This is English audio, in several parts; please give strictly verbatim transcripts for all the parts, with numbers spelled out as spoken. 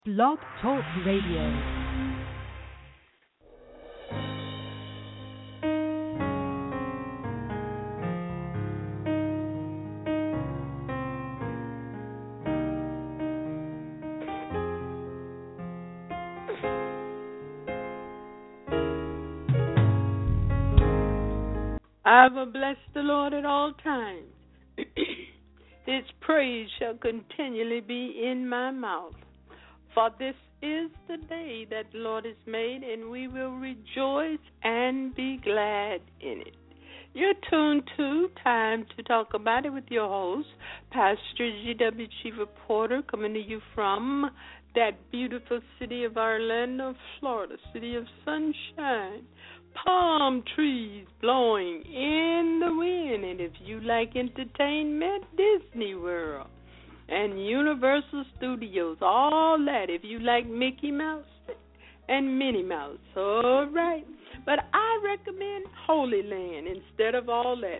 Blog Talk Radio. I will bless the Lord at all times. His praise shall continually be in my mouth. For this is the day that the Lord has made, and we will rejoice and be glad in it. You're tuned to Time to Talk About It with your host, Pastor G W. Chief Reporter, coming to you from that beautiful city of Orlando, Florida, city of sunshine, palm trees blowing in the wind, and if you like entertainment, Disney World and Universal Studios, all that, if you like Mickey Mouse and Minnie Mouse, all right. But I recommend Holy Land instead of all that.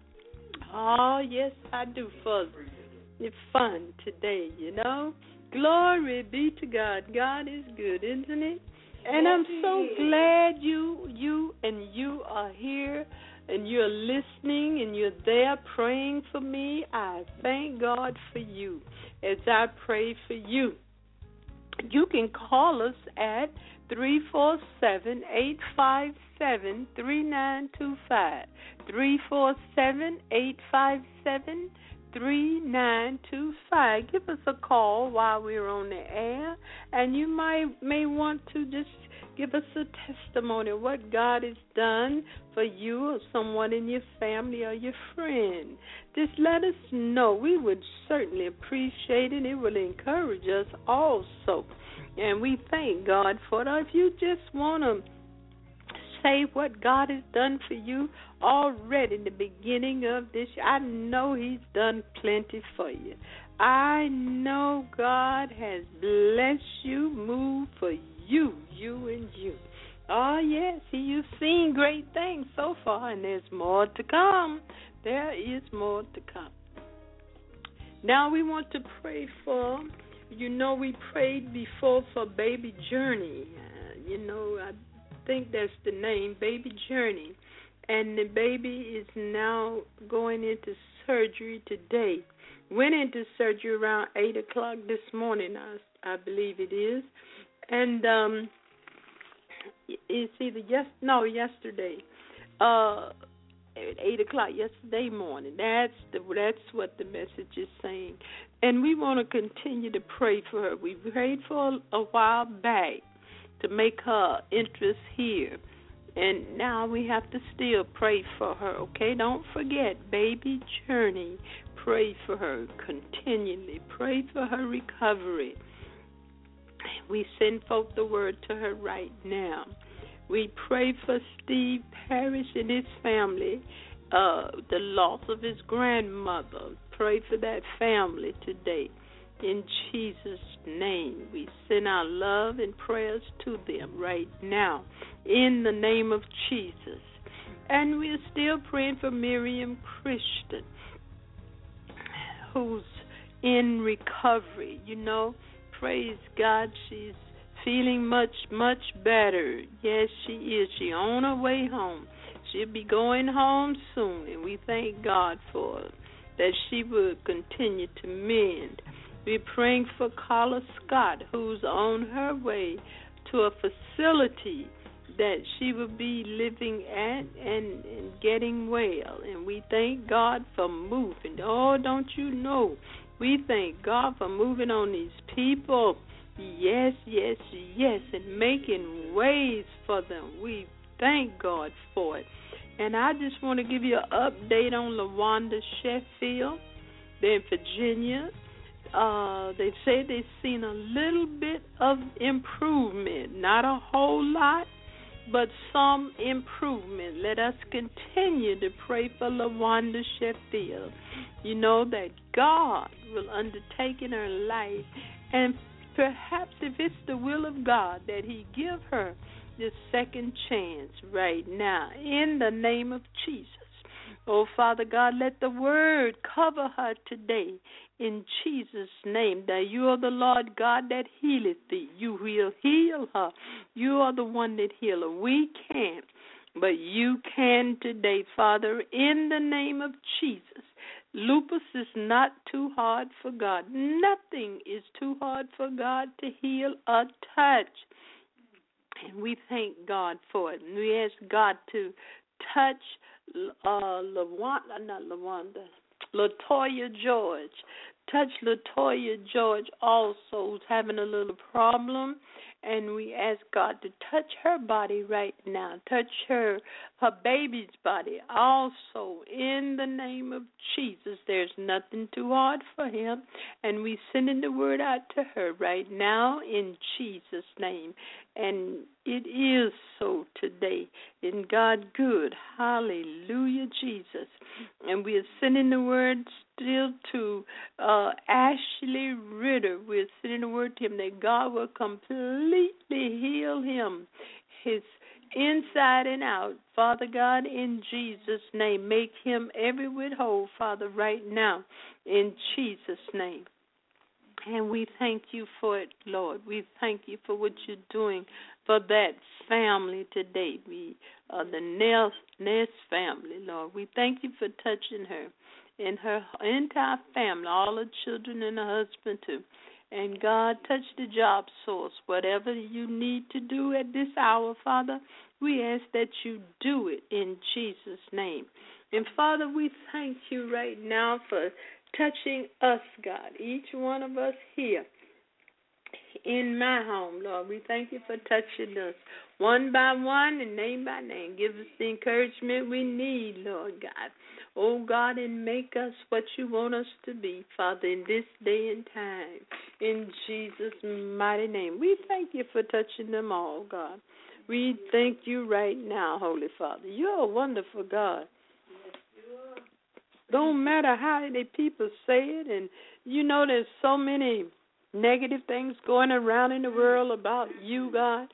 Oh, yes, I do, for it's fun today, you know. Glory be to God. God is good, isn't it? And I'm so glad you you and you are here and you're listening and you're there praying for me. I thank God for you as I pray for you. You can call us at three four seven, eight five seven, three nine two five, three four seven, eight five seven, three nine two five. Give us a call while we're on the air, and you might may want to just give us a testimony of what God has done for you or someone in your family or your friend. Just let us know. We would certainly appreciate it. It will encourage us also, and we thank God for it. Or if you just want to say what God has done for you already in the beginning of this year, I know He's done plenty for you. I know God has blessed you, moved for you, you and you. Oh, yes, you've seen great things so far, and there's more to come. There is more to come. Now we want to pray for, you know, we prayed before for Baby Journey. Uh, you know, I think that's the name, Baby Journey. And the baby is now going into surgery today. Went into surgery around eight o'clock this morning, I, I believe it is. And um, it's either yes, no, yesterday, uh, at eight o'clock yesterday morning. That's the that's what the message is saying. And we want to continue to pray for her. We prayed for a, a while back to make her interest here. And now we have to still pray for her, okay? Don't forget, Baby Journey. Pray for her continually. Pray for her recovery. We send forth the word to her right now. We pray for Steve Parrish and his family, uh, the loss of his grandmother. Pray for that family today. In Jesus' name, we send our love and prayers to them right now, in the name of Jesus. And we're still praying for Miriam Christian, who's in recovery. You know, praise God, she's feeling much, much better. Yes, she is. She's on her way home. She'll be going home soon, and we thank God for her, that she will continue to mend. We're praying for Carla Scott, who's on her way to a facility that she will be living at and, and getting well. And we thank God for moving. Oh, don't you know? We thank God for moving on these people. Yes, yes, yes, and making ways for them. We thank God for it. And I just want to give you an update on LaWanda Sheffield. They're in Virginia. Uh, they say they've seen a little bit of improvement, not a whole lot, but some improvement. Let us continue to pray for LaWanda Sheffield. You know that God will undertake in her life, and perhaps if it's the will of God that He give her this second chance right now, in the name of Jesus. Oh, Father God, let the word cover her today in Jesus' name, that you are the Lord God that healeth thee. You will heal her. You are the one that heal her. We can't, but you can today, Father, in the name of Jesus. Lupus is not too hard for God. Nothing is too hard for God to heal or touch. And we thank God for it. And we ask God to touch uh, LaWanda, not LaWanda, LaToya George. Touch LaToya George also, who's having a little problem. And we ask God to touch her body right now. Touch her, her baby's body also. In the name of Jesus, there's nothing too hard for him. And we sending the word out to her right now in Jesus' name. And it is so today. In God good. Hallelujah, Jesus. And we are sending the word still to uh, Ashley Ritter. We're sending the word to him that God will completely heal him, his inside and out. Father God, in Jesus' name, make him every whit whole, Father, right now, in Jesus' name. And we thank you for it, Lord. We thank you for what you're doing for that family today, we, uh, the Ness, Ness family, Lord. We thank you for touching her and her entire family, all her children and her husband too. And God, touch the job source. Whatever you need to do at this hour, Father, we ask that you do it in Jesus' name. And Father, we thank you right now for touching us, God, each one of us here in my home, Lord. We thank you for touching us one by one and name by name. Give us the encouragement we need, Lord God. Oh, God, and make us what you want us to be, Father, in this day and time. In Jesus' mighty name. We thank you for touching them all, God. We thank you right now, Holy Father. You're a wonderful God. Don't matter how the people say it, and you know there's so many negative things going around in the world about you, God.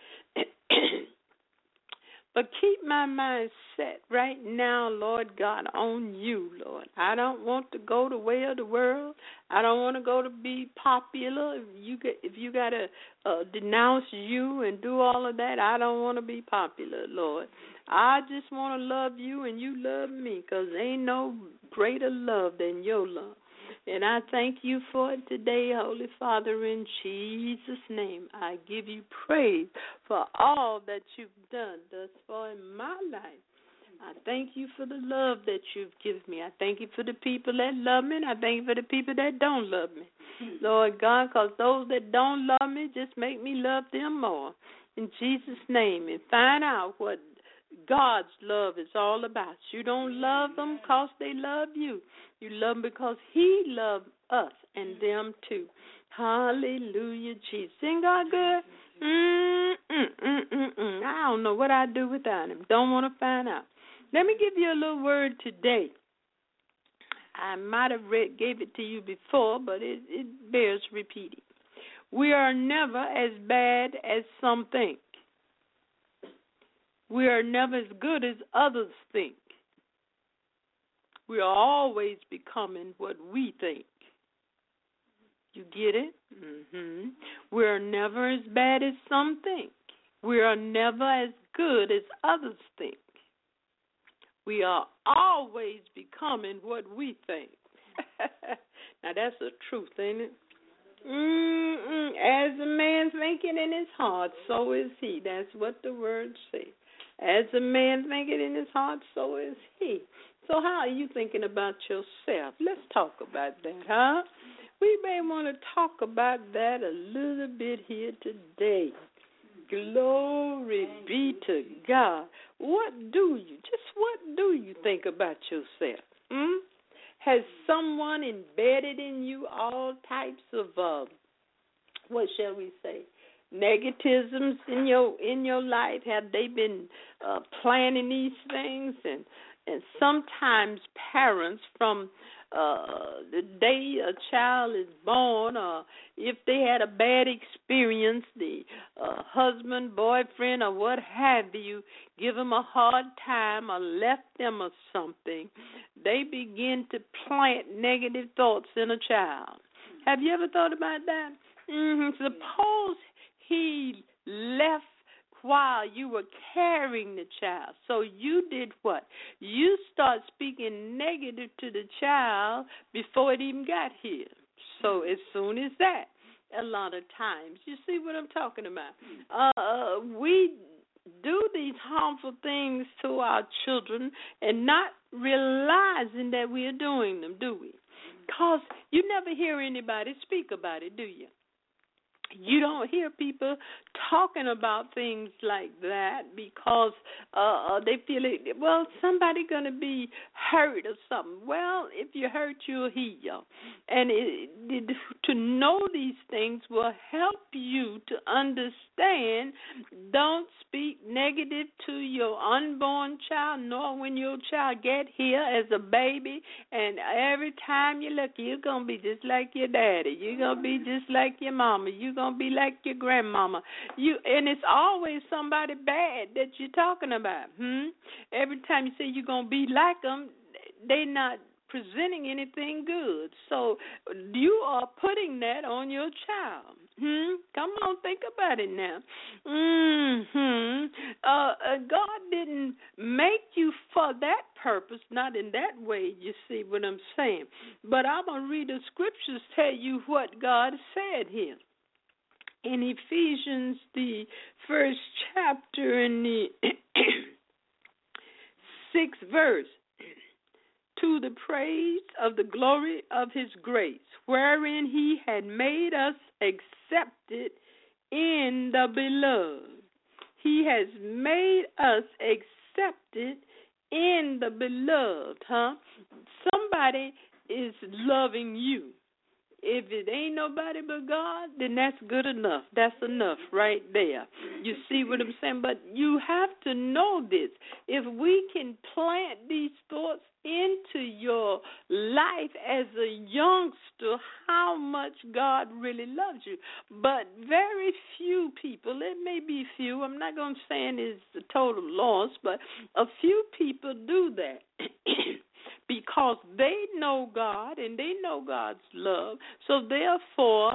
But keep my mind set right now, Lord God, on you, Lord. I don't want to go the way of the world. I don't want to go to be popular. If you get, if you got to uh, denounce you and do all of that, I don't want to be popular, Lord. I just want to love you and you love me, because ain't no greater love than your love. And I thank you for it today, Holy Father, in Jesus' name. I give you praise for all that you've done thus far in my life. I thank you for the love that you've given me. I thank you for the people that love me, and I thank you for the people that don't love me. Lord God, because those that don't love me just make me love them more. In Jesus' name, and find out what God's love is all about. You don't love them because they love you. You love them because he loved us and them too. Hallelujah, Jesus. Ain't God good? Mm, mm, mm, mm, mm. I don't know what I'd do without him. Don't want to find out. Let me give you a little word today. I might have read, gave it to you before, but it, it bears repeating. We are never as bad as some think. We are never as good as others think. We are always becoming what we think. You get it? Mm-hmm. We are never as bad as some think. We are never as good as others think. We are always becoming what we think. Now, that's the truth, ain't it? Mm-mm. As a man thinking in his heart, so is he. That's what the words say. As a man thinking in his heart, so is he. So how are you thinking about yourself? Let's talk about that, huh? We may want to talk about that a little bit here today. Glory be to God. What do you, just what do you think about yourself? Hmm? Has someone embedded in you all types of, uh, what shall we say, negativisms in your in your life? Have they been uh, planning these things? And and sometimes parents from uh, the day a child is born, or if they had a bad experience, the uh, husband, boyfriend, or what have you, give them a hard time or left them or something, they begin to plant negative thoughts in a child. Have you ever thought about that? Mm-hmm. Suppose he left while you were carrying the child. So you did what? You start speaking negative to the child before it even got here. So as soon as that, a lot of times, you see what I'm talking about? Uh, we do these harmful things to our children and not realizing that we are doing them, do we? Because you never hear anybody speak about it, do you? You don't hear people talking about things like that because uh, they feel it, well, somebody going to be hurt or something. Well, if you're hurt, you'll heal. And it, it, to know these things will help you to understand. Don't speak negative to your unborn child, nor when your child get here as a baby. And every time you look, you're going to be just like your daddy. You're going to be just like your mama. You're going to be like your grandmama. You and it's always somebody bad that you're talking about. Hmm? Every time you say you're going to be like them, they're not presenting anything good. So you are putting that on your child. Hmm? Come on, think about it now. Mm-hmm. Uh, uh, God didn't make you for that purpose, not in that way, you see what I'm saying. But I'm going to read the scriptures, tell you what God said here. In Ephesians, the first chapter, in the sixth verse, to the praise of the glory of his grace, wherein he had made us accepted in the beloved. He has made us accepted in the beloved, huh? Somebody is loving you. If it ain't nobody but God, then that's good enough. That's enough right there. You see what I'm saying? But you have to know this. If we can plant these thoughts into your life as a youngster, how much God really loves you. But very few people, it may be few, I'm not going to say it's the total loss, but a few people do that. Because they know God and they know God's love. So therefore,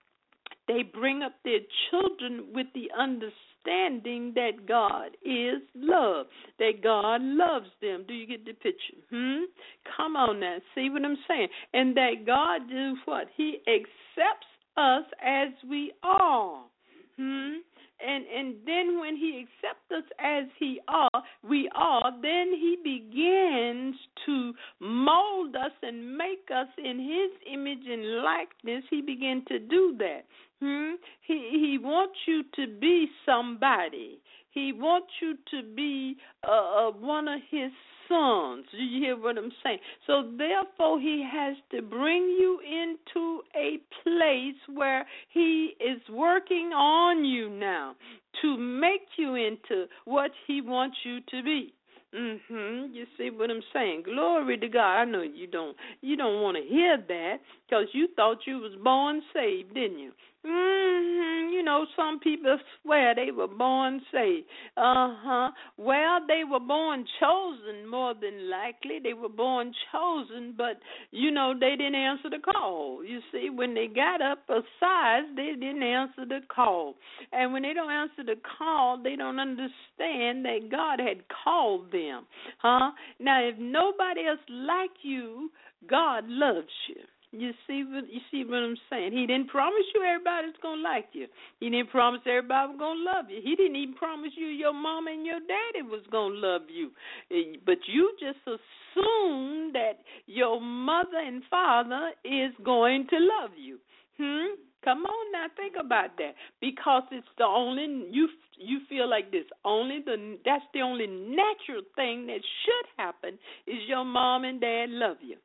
they bring up their children with the understanding that God is love, that God loves them. Do you get the picture? Hmm? Come on now, see what I'm saying? And that God does what? He accepts us as we are. Hmm? And and then when he accepts us as he are, we are, then he begins to mold us and make us in his image and likeness. He begins to do that. Hmm? He he wants you to be somebody. He wants you to be uh, one of his sons. Do you hear what I'm saying? So therefore, he has to bring you into a place where he is working on you now to make you into what he wants you to be. Mm-hmm. You see what I'm saying? Glory to God. I know you don't you don't want to hear that because you thought you was born saved, didn't you? Mm-hmm. You know, some people swear they were born saved. Uh-huh. Well, they were born chosen more than likely. They were born chosen, but, you know, they didn't answer the call. You see, when they got up a size, they didn't answer the call. And when they don't answer the call, they don't understand that God had called them. Huh? Now, if nobody else like you, God loves you. You see what you see what I'm saying? He didn't promise you everybody's gonna like you. He didn't promise everybody was gonna love you. He didn't even promise you your mama and your daddy was gonna love you. But you just assume that your mother and father is going to love you. Hmm? Come on now, think about that. Because it's the only you you feel like this. Only the that's the only natural thing that should happen is your mom and dad love you.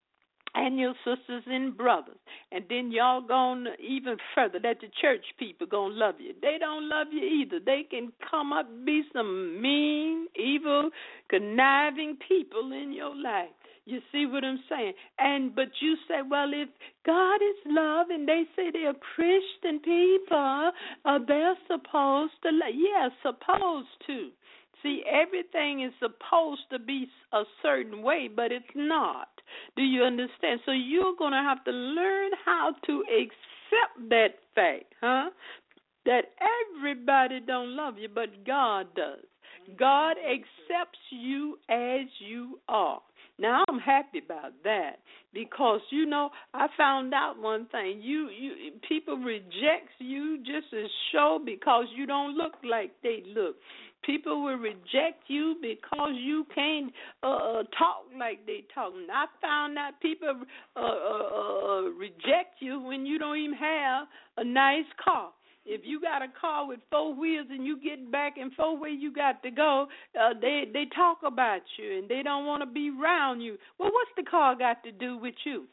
And your sisters and brothers. And then y'all going even further, that the church people going to love you. They don't love you either. They can come up and be some mean, evil, conniving people in your life. You see what I'm saying? And but you say, well, if God is love and they say they're Christian people, uh, they're supposed to, yeah, supposed to. See, everything is supposed to be a certain way, but it's not. Do you understand? So you're going to have to learn how to accept that fact, huh? That everybody don't love you, but God does. God accepts you as you are. Now, I'm happy about that because, you know, I found out one thing. You, you, people reject you just as sure because you don't look like they look. People will reject you because you can't uh, talk like they talk. And I found out people uh, uh, uh, reject you when you don't even have a nice car. If you got a car with four wheels and you get back and four where you got to go, uh, they they talk about you and they don't want to be around you. Well, what's the car got to do with you?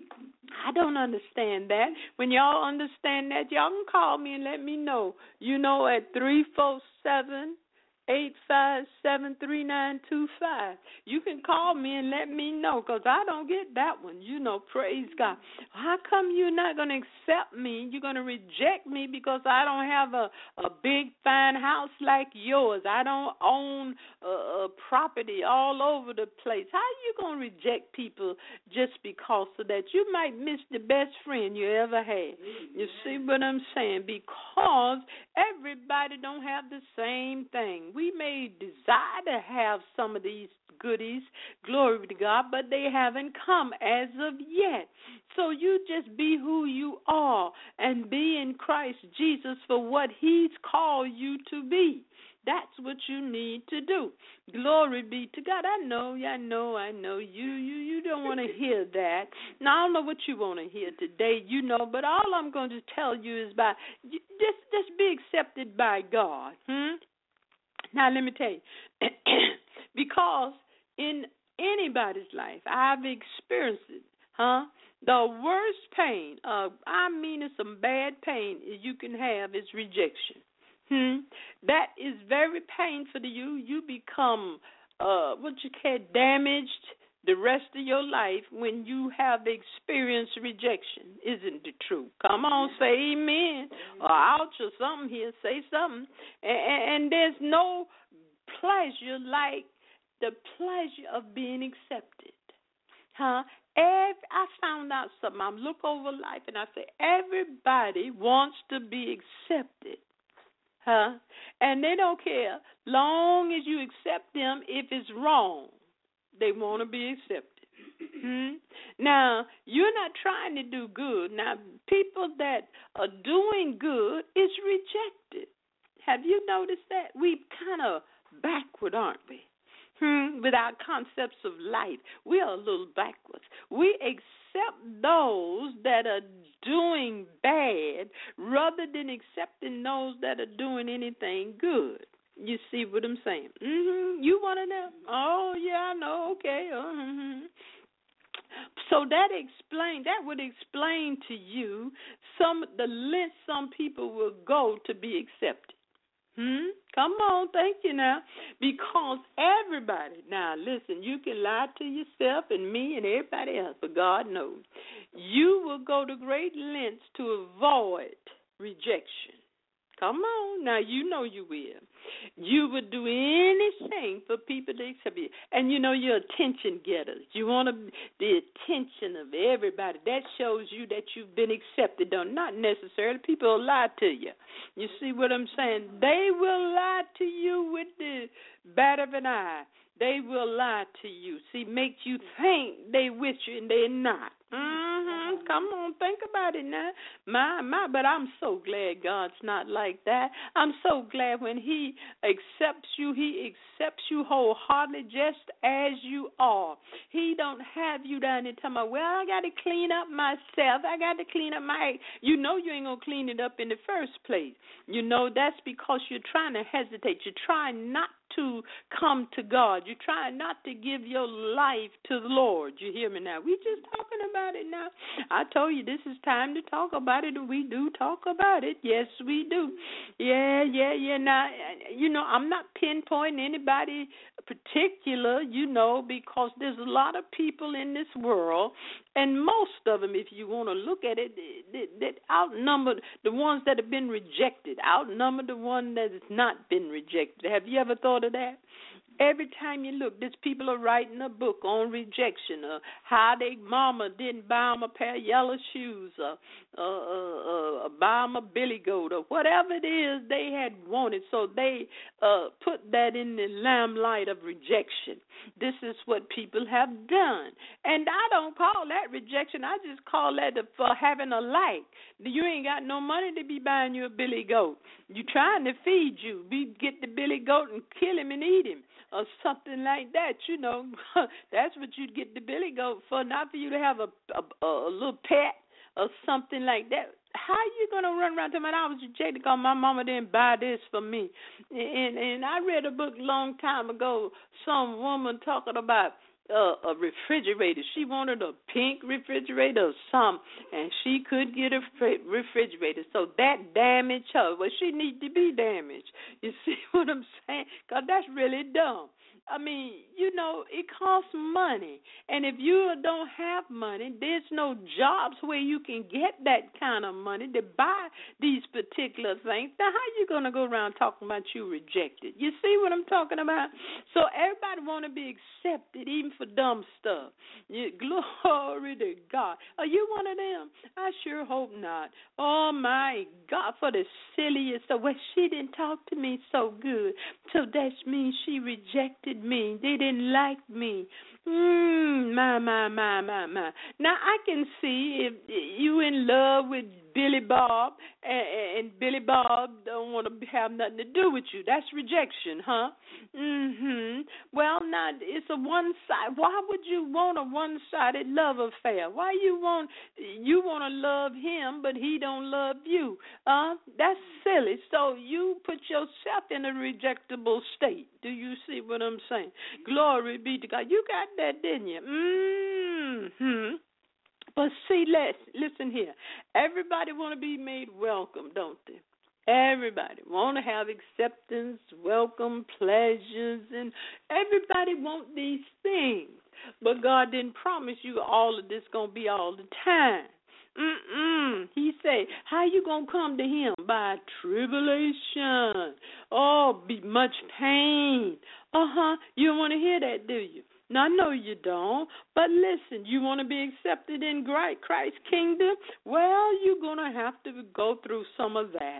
I don't understand that. When y'all understand that, y'all can call me and let me know. You know, at three four seven, eight five seven, three nine two five. You can call me and let me know because I don't get that one. You know, praise God. How come you're not going to accept me? You're going to reject me because I don't have a, a big, fine house like yours. I don't own a, a property all over the place. How are you going to reject people just because of that? You might miss the best friend you ever had. You see what I'm saying? Because everybody don't have the same thing. We may desire to have some of these goodies, glory to God, but they haven't come as of yet. So you just be who you are and be in Christ Jesus for what he's called you to be. That's what you need to do. Glory be to God. I know, I know, I know. You you, you don't want to hear that. Now, I don't know what you want to hear today, you know, but all I'm going to tell you is by just, just be accepted by God. Hmm? Now, let me tell you, because in anybody's life, I've experienced it, huh? The worst pain, uh, I mean it's some bad pain you can have is rejection. Hmm? That is very painful to you. You become, uh, what you call, damaged the rest of your life when you have experienced rejection. Isn't it true? Come on, say amen. Or ouch or something here. Say something. And, and there's no pleasure like the pleasure of being accepted. Huh? Every, I found out something. I look over life and I say, everybody wants to be accepted. Huh? And they don't care long as you accept them if it's wrong. They want to be accepted. Hmm? Now, you're not trying to do good. Now, people that are doing good is rejected. Have you noticed that? We kind of backward, aren't we? Hmm? With our concepts of life, we are a little backwards. We accept those that are doing bad rather than accepting those that are doing anything good. You see what I'm saying? Mm-hmm. You want to know? Oh, yeah, I know. Okay. Uh-huh. So that explain that would explain to you some the length some people will go to be accepted. Hmm? Come on, thank you now. Because everybody, now listen, you can lie to yourself and me and everybody else, but God knows. You will go to great lengths to avoid rejection. Come on, now you know you will. You would do anything for people to accept you. And you know you're attention getters. You want to, the attention of everybody. That shows you that you've been accepted. Though not necessarily. People will lie to you. You see what I'm saying? They will lie to you with the bat of an eye. They will lie to you. See, make you think they with you and they're not. Mm-hmm. Come on, think about it now. My, my, but I'm so glad God's not like that. I'm so glad when he accepts you, he accepts you wholeheartedly just as you are. He don't have you down there talking about, well, I got to clean up myself. I got to clean up my, you know you ain't going to clean it up in the first place. You know, that's because you're trying to hesitate. You're trying not to come to God. You're trying not to give your life to the Lord. You hear me now? We just talking about it now. I told you this is time to talk about it, and we do talk about it. Yes, we do. Yeah, yeah, yeah. Now, you know, I'm not pinpointing anybody particular, you know, because there's a lot of people in this world, and most of them, if you want to look at it, that, that outnumber the ones that have been rejected, outnumber the one that has not been rejected. Have you ever thought of that? Every time you look, these people are writing a book on rejection, or how their mama didn't buy them a pair of yellow shoes, or uh, uh, uh, buy them a billy goat, or whatever it is they had wanted. So they uh, put that in the limelight of rejection. This is what people have done. And I don't call that rejection. I just call that for having a like. You ain't got no money to be buying you a billy goat. You trying to feed you. Be get the billy goat and kill him and eat him, or something like that, you know. That's what you'd get the billy goat for, not for you to have a, a, a little pet or something like that. How you going to run around to me? I was rejected because my mama didn't buy this for me. And, and I read a book a long time ago, some woman talking about Uh, a refrigerator. She wanted a pink refrigerator or something, and she could get a refrigerator. So that damaged her. Well, she need to be damaged. You see what I'm saying? Because that's really dumb. I mean, you know, it costs money. And if you don't have money, there's no jobs where you can get that kind of money to buy these particular things. Now, how you going to go around talking about you rejected? You see what I'm talking about? So everybody want to be accepted, even for dumb stuff. You, glory to God. Are you one of them? I sure hope not. Oh, my God, for the silliest stuff. Well, she didn't talk to me so good, so that means she rejected me. They didn't like me. Mm, my, my, my, my, my. Now, I can see if you in love with Billy Bob, and, and Billy Bob don't want to have nothing to do with you. That's rejection, huh? Mm-hmm. Well, now, it's a one-side. Why would you want a one-sided love affair? Why you want, you want to love him, but he don't love you? Uh, that's silly. So you put yourself in a rejectable state. Do you see what I'm saying? Glory be to God. You got that, didn't you? Mm-hmm. But see, let's, listen here. Everybody want to be made welcome, don't they? Everybody want to have acceptance, welcome, pleasures, and everybody want these things. But God didn't promise you all of this going to be all the time. Mm-mm. He said, how you going to come to him? By tribulation. Oh, be much pain. Uh-huh. You don't want to hear that, do you? Now, I know you don't, but listen, you want to be accepted in Christ's kingdom? Well, you're going to have to go through some of that.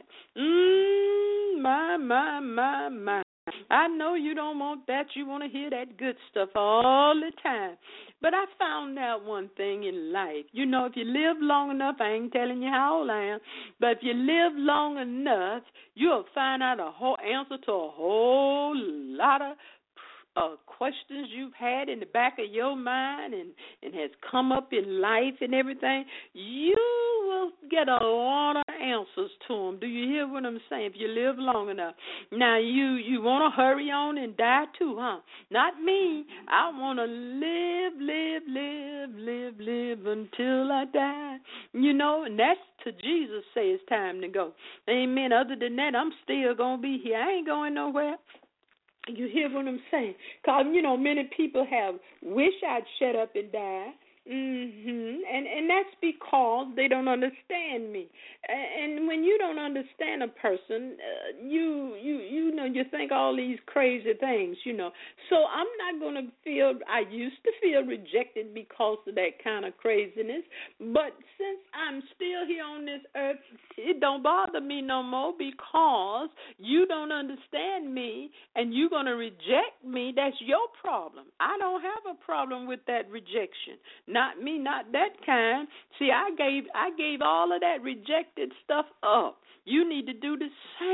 Mm, my, my, my, my. I know you don't want that. You want to hear that good stuff all the time. But I found out one thing in life. You know, if you live long enough, I ain't telling you how old I am, but if you live long enough, you'll find out a whole answer to a whole lot of Uh, questions you've had in the back of your mind and, and has come up in life and everything. You will get a lot of answers to them. Do you hear what I'm saying? If you live long enough. Now, you, you want to hurry on and die too, huh? Not me. I want to live, live, live, live, live until I die. You know, and that's to Jesus say it's time to go. Amen. Other than that, I'm still going to be here. I ain't going nowhere. You hear what I'm saying? Because, you know, many people have wish I'd shut up and die. Mm-hmm. And and that's because they don't understand me. And when you don't understand a person, uh, you you you know you think all these crazy things, you know. So I'm not going to feel. I used to feel rejected because of that kind of craziness. But since I'm still here on this earth, it don't bother me no more because you don't understand me and you're going to reject me. That's your problem. I don't have a problem with that rejection. Not me, not that kind. See, I gave I gave all of that rejected stuff up. You need to do the same.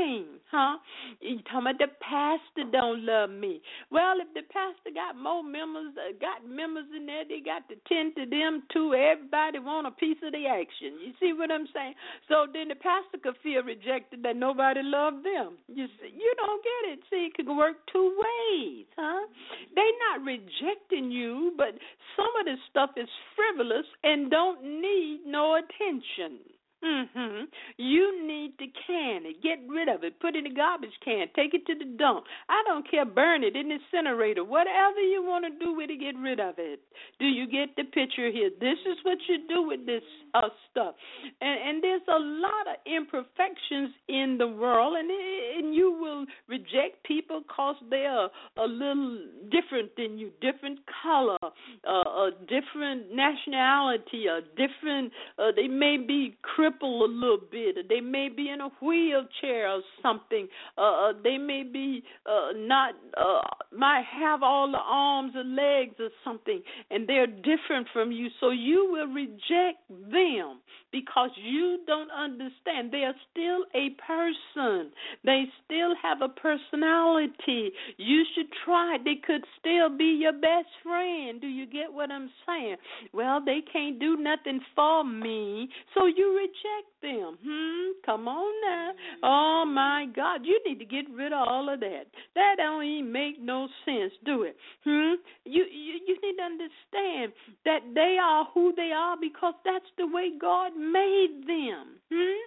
Huh? You talking about the pastor don't love me. Well, if the pastor got more members, uh, got members in there, they got to tend to them too. Everybody want a piece of the action. You see what I'm saying? So then the pastor could feel rejected that nobody loved them. You see, you don't get it. See, it could work two ways, huh? They not rejecting you, but some of this stuff is frivolous and don't need no attention. Mm-hmm. You need to can it. Get rid of it. Put it in the garbage can. Take it to the dump. I don't care. Burn it in the incinerator. Whatever you want to do with it, get rid of it. Do you get the picture here? This is what you do with this uh, stuff. And, and there's a lot of imperfections in the world, and, and you will reject people because they're a little different than you, different color, uh, a different nationality, a different, uh, they may be crippled a little bit, or they may be in a wheelchair or something, uh, they may be uh, not, uh, might have all the arms or legs or something, and they're different from you, so you will reject them because you don't understand. They are still a person. They still have a personality. You should try. They could still be your best friend. Do you get what I'm saying? Well, they can't do nothing for me, so you reject them. Hmm? Come on now. Oh, my God. You need to get rid of all of that. That don't even make no sense, do it? Hmm? You, you, you need to understand that they are who they are because that's the way God made them. Hmm?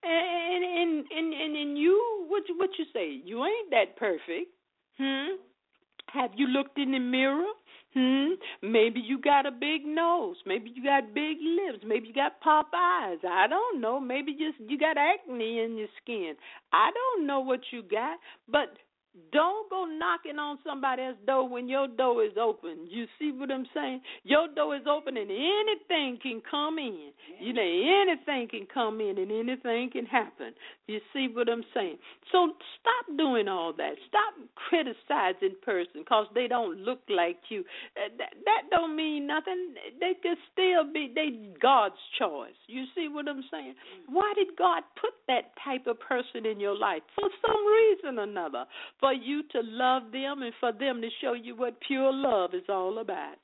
And and and and, and you, what you, what you say? You ain't that perfect. Hmm? Have you looked in the mirror? Hmm? Maybe you got a big nose. Maybe you got big lips. Maybe you got pop eyes. I don't know. Maybe just you got acne in your skin. I don't know what you got, but don't go knocking on somebody else's door when your door is open. You see what I'm saying? Your door is open and anything can come in. You know, anything can come in and anything can happen. You see what I'm saying? So stop doing all that. Stop criticizing person because they don't look like you. That, that don't mean nothing. They could still be they God's choice. You see what I'm saying? Why did God put that type of person in your life? For some reason or another. For you to love them and for them to show you what pure love is all about.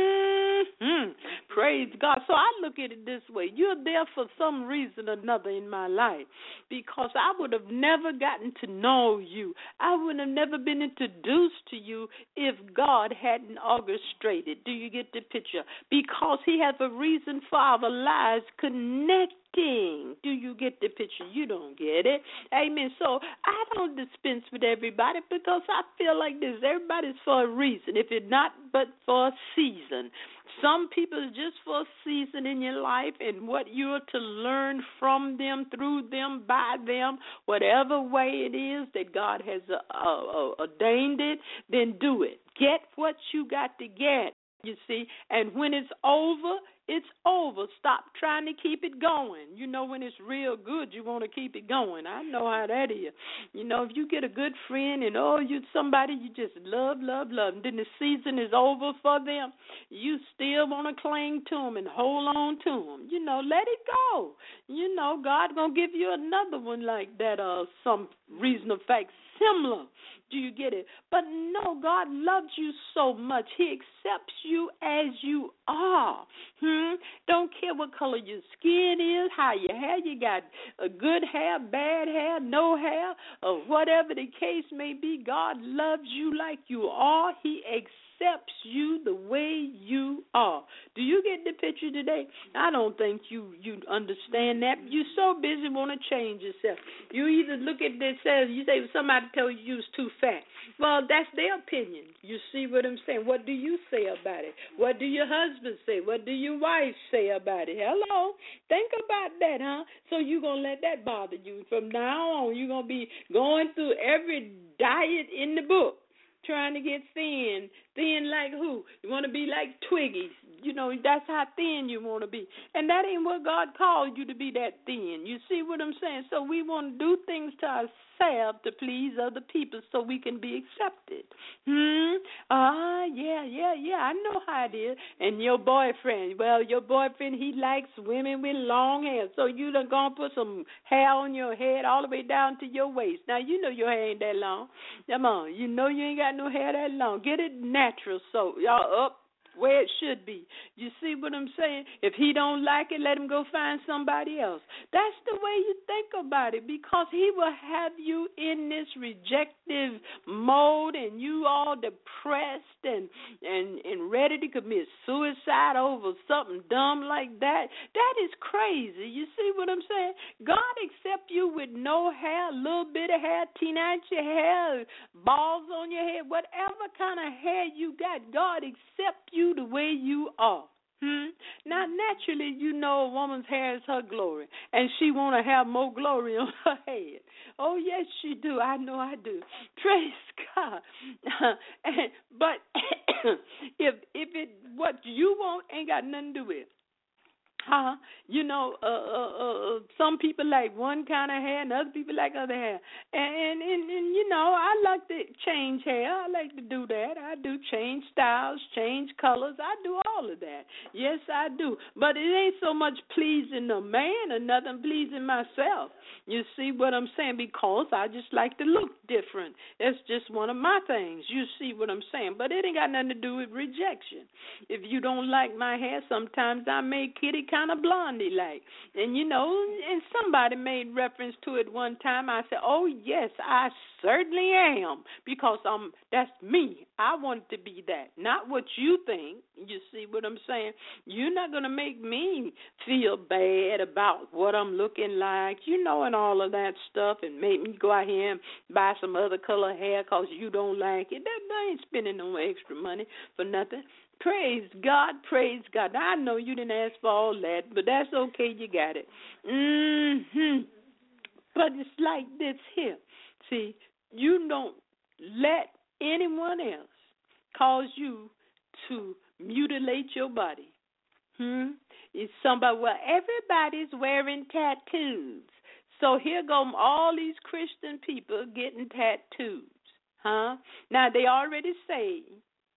Mm-hmm. Praise God. So I look at it this way. You're there for some reason or another in my life because I would have never gotten to know you. I would have never been introduced to you if God hadn't orchestrated. Do you get the picture? Because he has a reason for our lives connected. Do you get the picture? You don't get it. Amen. So I don't dispense with everybody because I feel like this. Everybody's for a reason. If it's not but for a season. Some people is just for a season in your life and what you're to learn from them, through them, by them, whatever way it is that God has uh, uh, ordained it, then do it. Get what you got to get, you see, and when it's over, it's over. Stop trying to keep it going. You know, when it's real good, you want to keep it going. I know how that is. You know, if you get a good friend and, oh, you somebody you just love, love, love, and then the season is over for them, you still want to cling to them and hold on to them. You know, let it go. You know, God going to give you another one like that, uh, some reason of fact, similar. Do you get it? But no, God loves you so much. He accepts you as you are. Hmm? Don't care what color your skin is, how your hair, you got a good hair, bad hair, no hair, or whatever the case may be. God loves you like you are. He accepts accepts you the way you are. Do you get the picture today? I don't think you, you understand that. You're so busy want to change yourself. You either look at this as you say somebody tell you you was too fat. Well, that's their opinion. You see what I'm saying? What do you say about it? What do your husband say? What do your wife say about it? Hello? Think about that, huh? So you're going to let that bother you. From now on, you're going to be going through every diet in the book. Trying to get thin. Thin like who? You want to be like Twiggy. You know, that's how thin you want to be. And that ain't what God called you to be, that thin. You see what I'm saying? So we want to do things to ourselves ourselves to please other people so we can be accepted. Hmm? Ah, uh, yeah, yeah, yeah, I know how it is. And your boyfriend, well, your boyfriend, he likes women with long hair. So you done gonna put some hair on your head all the way down to your waist. Now, you know your hair ain't that long. Come on, you know you ain't got no hair that long. Get it natural so y'all up where it should be. You see what I'm saying? If he don't like it, let him go find somebody else. That's the way you think about it, because he will have you in this rejective mode and you all depressed and, and, and ready to commit suicide over something dumb like that. That is crazy. You see what I'm saying? God accept you with no hair, a little bit of hair, teenage hair, balls on your head, whatever kind of hair you got, God accept you the way you are. Hmm? Now, naturally, you know a woman's hair is her glory, and she want to have more glory on her head. Oh, yes, she do. I know I do. Praise God. and, but if if it what you want ain't got nothing to do with it. Huh? You know, uh, uh, uh, some people like one kind of hair and other people like other hair. And, and, and, you know, I like to change hair. I like to do that. I do change styles, change colors. I do all of that. Yes, I do. But it ain't so much pleasing a man or nothing pleasing myself. You see what I'm saying? Because I just like to look different. It's just one of my things. You see what I'm saying? But it ain't got nothing to do with rejection. If you don't like my hair, sometimes I make kitty kind of blondie-like. And, you know, and somebody made reference to it one time. I said, oh, yes, I certainly am, because um, that's me. I want it to be that, not what you think. You see what I'm saying? You're not going to make me feel bad about what I'm looking like, you know, and all of that stuff, and make me go out here and buy some other color hair because you don't like it. That, that ain't spending no extra money for nothing. Praise God, praise God. Now, I know you didn't ask for all that, but that's okay, you got it. Mm-hmm. But it's like this here. See, you don't let anyone else cause you to mutilate your body. Hmm? It's somebody, well, everybody's wearing tattoos. So here go all these Christian people getting tattoos. Huh? Now, they already say,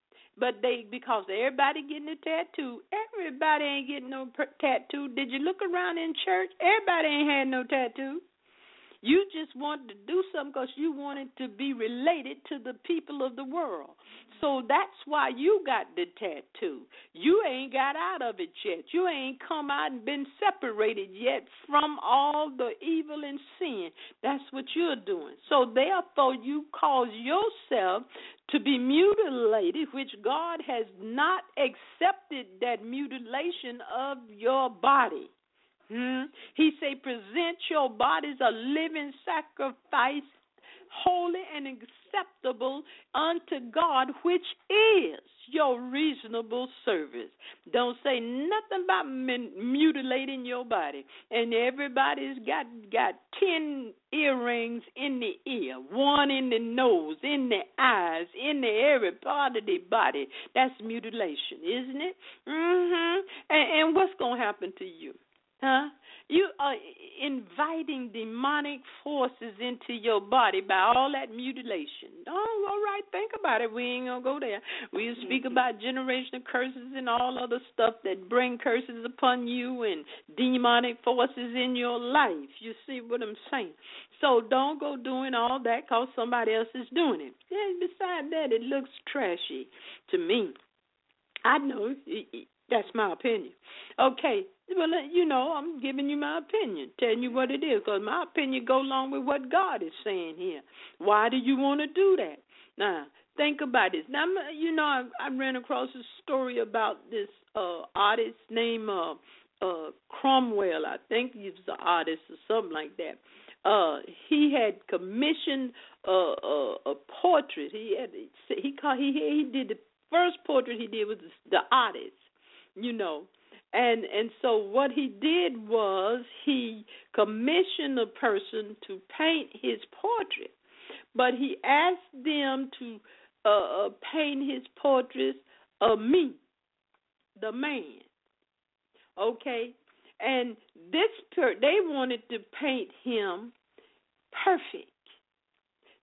but they, because everybody getting a tattoo, everybody ain't getting no per- tattoo. Did you look around in church? Everybody ain't had no tattoo. You just wanted to do something because you wanted to be related to the people of the world. So that's why you got the tattoo. You ain't got out of it yet. You ain't come out and been separated yet from all the evil and sin. That's what you're doing. So therefore, you cause yourself to be mutilated, which God has not accepted that mutilation of your body. Hmm? He say, present your bodies a living sacrifice, holy and acceptable unto God, which is your reasonable service. Don't say nothing about mutilating your body. And everybody's got got ten earrings in the ear, one in the nose, in the eyes, in the every part of the body. That's mutilation, isn't it? Mm-hmm. And, and what's going to happen to you? Huh? You are inviting demonic forces into your body by all that mutilation. Oh, all right, think about it. We ain't going to go there. We speak about generational curses and all other stuff that bring curses upon you and demonic forces in your life. You see what I'm saying? So don't go doing all that because somebody else is doing it. And besides that, it looks trashy to me. I know. That's my opinion. Okay, well, you know, I'm giving you my opinion, telling you what it is, because my opinion goes along with what God is saying here. Why do you want to do that? Now, think about this. Now, you know, I, I ran across a story about this uh, artist named uh, uh, Cromwell. I think he was an artist or something like that. Uh, he had commissioned uh, a, a portrait. He had he called, he he did the first portrait he did was the artist. You know, and and so what he did was he commissioned a person to paint his portrait, but he asked them to uh, paint his portrait of me, the man. Okay, and this per- they wanted to paint him perfect.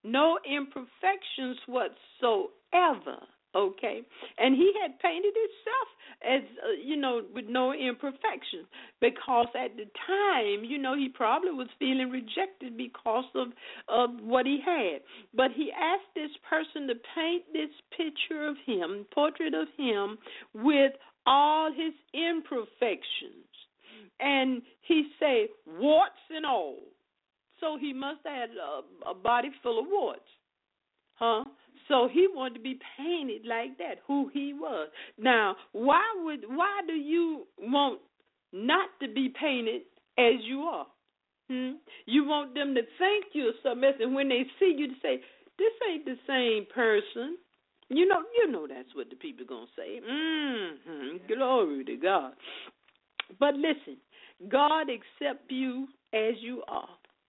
no imperfections whatsoever. Okay, and he had painted himself as, uh, you know, with no imperfections, because at the time, you know, he probably was feeling rejected because of, of what he had. But he asked this person to paint this picture of him, portrait of him, with all his imperfections. And he said, warts and all. So he must have had a, a body full of warts. Huh? So he wanted to be painted like that, who he was. Now, why would why do you want not to be painted as you are? Hmm? You want them to think you're something else, and when they see you, to say, this ain't the same person. You know, you know that's what the people gonna say. Mm-hmm. Glory to God. But listen, God accepts you as you are.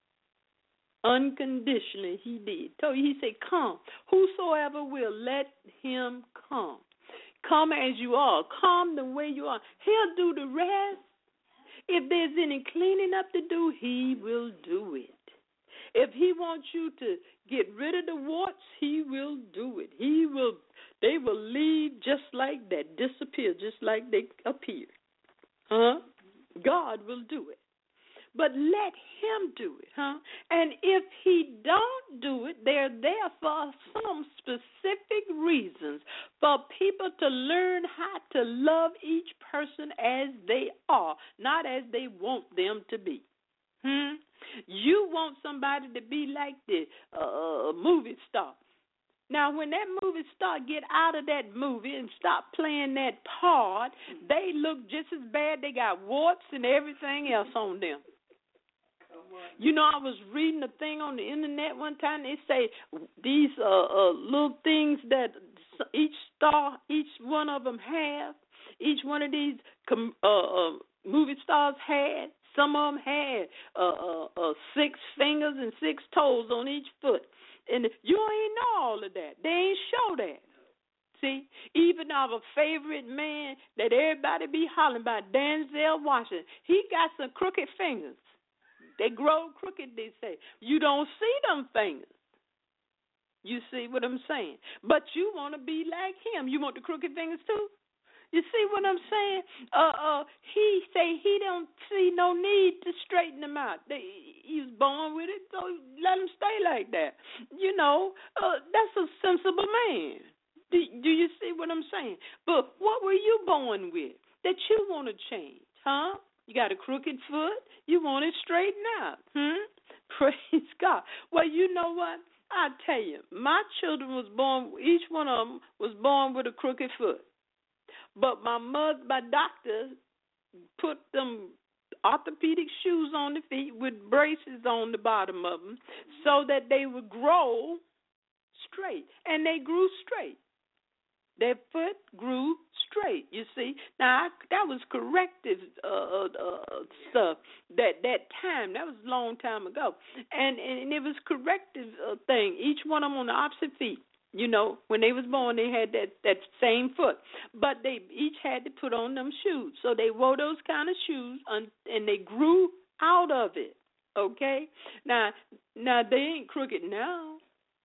Unconditionally, he did. So he said, come. Whosoever will, let him come. Come as you are. Come the way you are. He'll do the rest. If there's any cleaning up to do, he will do it. If he wants you to get rid of the warts, he will do it. He will. They will leave just like that, disappear just like they appeared. Huh? God will do it. But let him do it, huh? And if he don't do it, they're there for some specific reasons, for people to learn how to love each person as they are, not as they want them to be. Hmm? You want somebody to be like the uh, movie star. Now, when that movie star get out of that movie and stop playing that part, they look just as bad. They got warts and everything else on them. You know, I was reading a thing on the internet one time. They say these uh, uh, little things that each star, each one of them have, each one of these com- uh, uh, movie stars had. Some of them had uh, uh, uh, six fingers and six toes on each foot. And you ain't know all of that. They ain't show that. See, even our favorite man that everybody be hollering about, Denzel Washington, he got some crooked fingers. They grow crooked, they say. You don't see them fingers. You see what I'm saying? But you want to be like him. You want the crooked fingers too? You see what I'm saying? Uh, uh, he say he don't see no need to straighten them out. They, he was born with it, so let him stay like that. You know, uh, that's a sensible man. Do, do you see what I'm saying? But what were you born with that you want to change, huh? You got a crooked foot, you want it straightened out. Hmm? Praise God. Well, you know what? I tell you, my children was born, each one of them was born with a crooked foot. But my mother, my doctor, put them orthopedic shoes on the feet with braces on the bottom of them so that they would grow straight. And they grew straight. Their foot grew straight, you see. Now, I, that was corrective uh, uh, stuff that that time. That was a long time ago. And, and it was corrective uh, thing. Each one of them on the opposite feet. You know, when they was born, they had that, that same foot. But they each had to put on them shoes. So they wore those kind of shoes, and, and they grew out of it, okay? Now, now they ain't crooked now.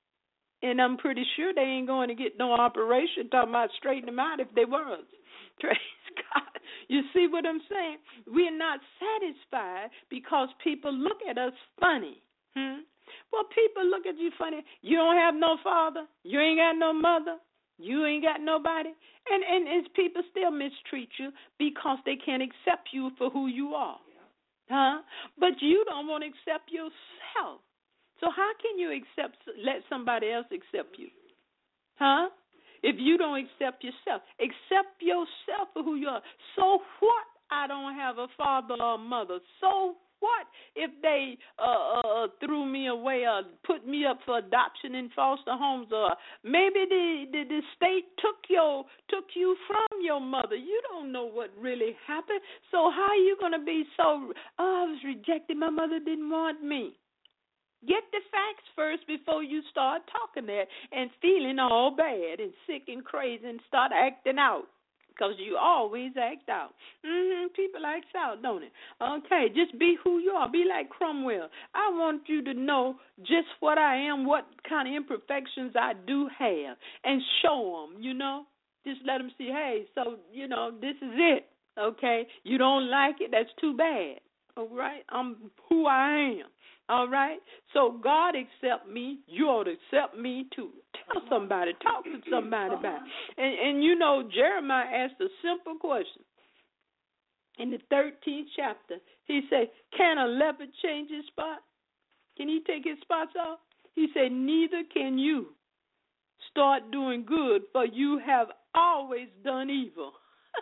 And I'm pretty sure they ain't going to get no operation talking about straightening them out if they was. Praise God. You see what I'm saying? We're not satisfied because people look at us funny. Hmm? Well, people look at you funny. You don't have no father. You ain't got no mother. You ain't got nobody. And, and, and people still mistreat you because they can't accept you for who you are. Huh? But you don't want to accept yourself. So how can you accept, let somebody else accept you? Huh? If you don't accept yourself, accept yourself for who you are. So what? I don't have a father or a mother. So what if they uh, uh, threw me away or put me up for adoption in foster homes, or maybe the, the, the state took your took you from your mother? You don't know what really happened. So how are you going to be so, oh, I was rejected, my mother didn't want me? Get the facts first before you start talking that and feeling all bad and sick and crazy and start acting out. because you always act out. Mm-hmm. People act out, don't it? Okay, just be who you are. Be like Cromwell. I want you to know just what I am, what kind of imperfections I do have, and show them, you know. Just let them see, hey, so, you know, this is it, okay? You don't like it, that's too bad, all right? I'm who I am, all right? So God accept me, you ought to accept me too. Tell somebody, talk to somebody about it. And, and you know, Jeremiah asked a simple question. In the thirteenth chapter, he said, can a leopard change his spot? Can he take his spots off? He said, neither can you start doing good, for you have always done evil.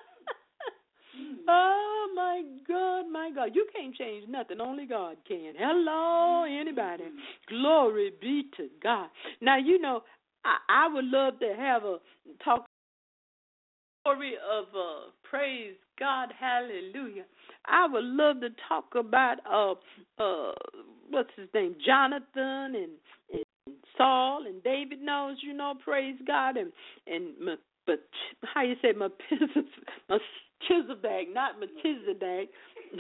Oh, my God, my God. You can't change nothing. Only God can. Hello, anybody. Glory be to God. Now, you know, I, I would love to have a talk story of uh, praise God, hallelujah. I would love to talk about, uh, uh, what's his name, Jonathan and, and Saul and David knows, you know, praise God, and and but how you say Melchizedek, not Melchizedek,